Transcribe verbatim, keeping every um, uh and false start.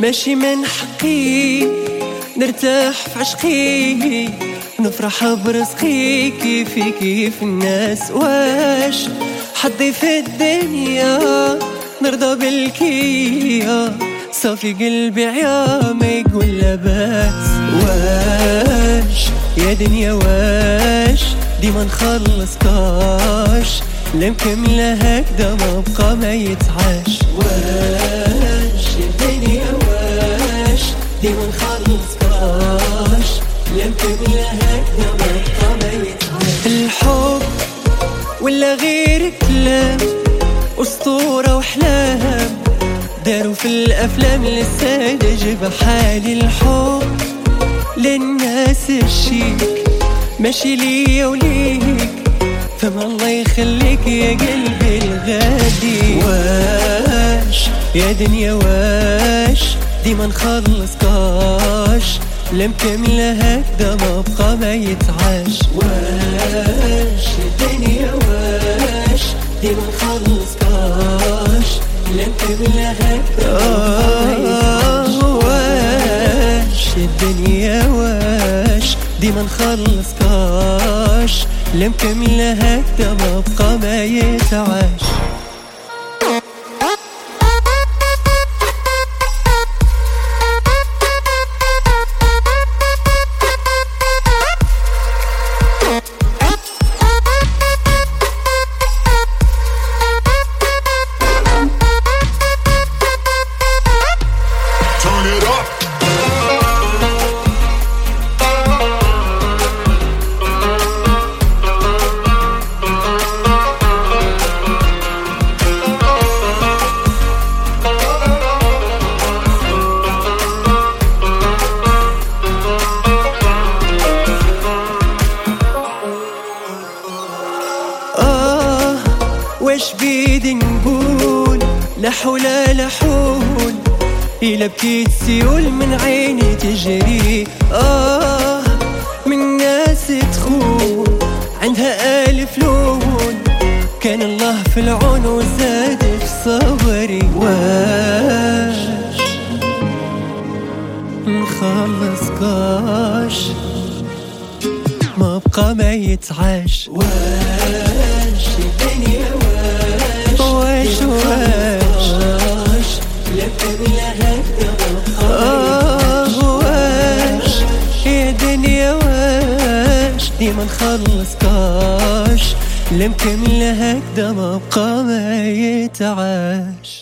ماشي من حقي نرتاح في عشقي ونفرح برزقي كيفي كيف الناس. واش حظي في الدنيا نرضى بالكيا صافي قلبي عيا ما يقول لا باس. واش يا دنيا واش ديما نخلصكاش لا مكملة هكذا ما بقى ما يتعاش. واش يا دنيا واش ديما نخلصكاش لا مكملة هكذا ما بقى ما يتعاش. الحب ولا غير كلام أسطورة وحلام داروا في الأفلام للسادة جاب حالي. الحب للناس الشيك ماشي ليا وليك فما الله يخليك يا قلبي الغالي. واش يا دنيا واش ديما نخلصكاش لا مكملة هكذا ما بقى ما يتعاش. واش يا دنيا واش ديما نخلصكاش لا مكملة هكذا ما بقى ما يتعاش. واش يا الدنيا واش ديما نخلصكاش لا مكملة هكذا ما بقى ما يتعاش. واش بيدي نقول لا حول لا حول إلا بكيت سيول من عيني تجري. آه من ناس تخون عندها ألف لون كان الله في العون وزاد في صبري. واش نخلصكاش ما بقى ما يتعاش. واش الدنيا واش واش واش لا مكملة هكذا ما بقى واش يا دنيا واش ديما نخلصكاش لا مكملة هكذا ما بقى ما يتعاش.